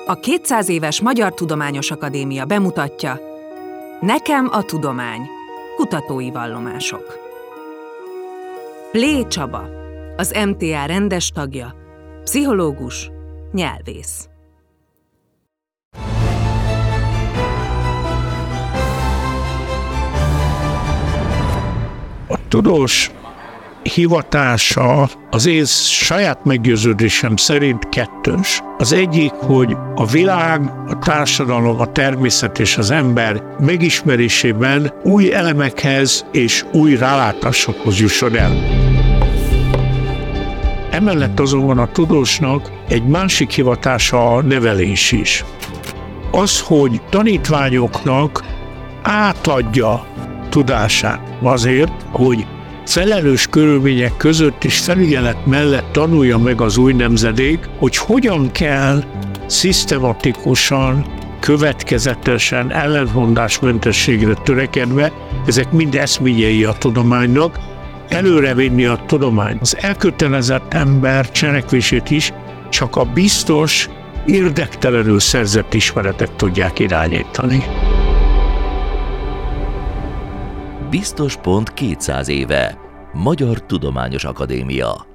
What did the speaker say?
A 200 éves Magyar Tudományos Akadémia bemutatja Nekem a tudomány. Kutatói vallomások. Plé Csaba, az MTA rendes tagja, pszichológus, nyelvész. A tudós hivatása az én saját meggyőződésem szerint kettős. Az egyik, hogy a világ, a társadalom, a természet és az ember megismerésében új elemekhez és új rálátásokhoz jusson el. Emellett azonban a tudósnak egy másik hivatása a nevelés is. Az, hogy tanítványoknak átadja tudását azért, hogy felelős körülmények között és felügyelet mellett tanulja meg az új nemzedék, hogy hogyan kell szisztematikusan, következetesen, ellentmondásmentességre törekedve, ezek mind eszményei a tudománynak, előrevinni a tudományt. Az elkötelezett ember cselekvését is csak a biztos, érdektelenül szerzett ismeretek tudják irányítani. Biztos pont 200 éve. Magyar Tudományos Akadémia.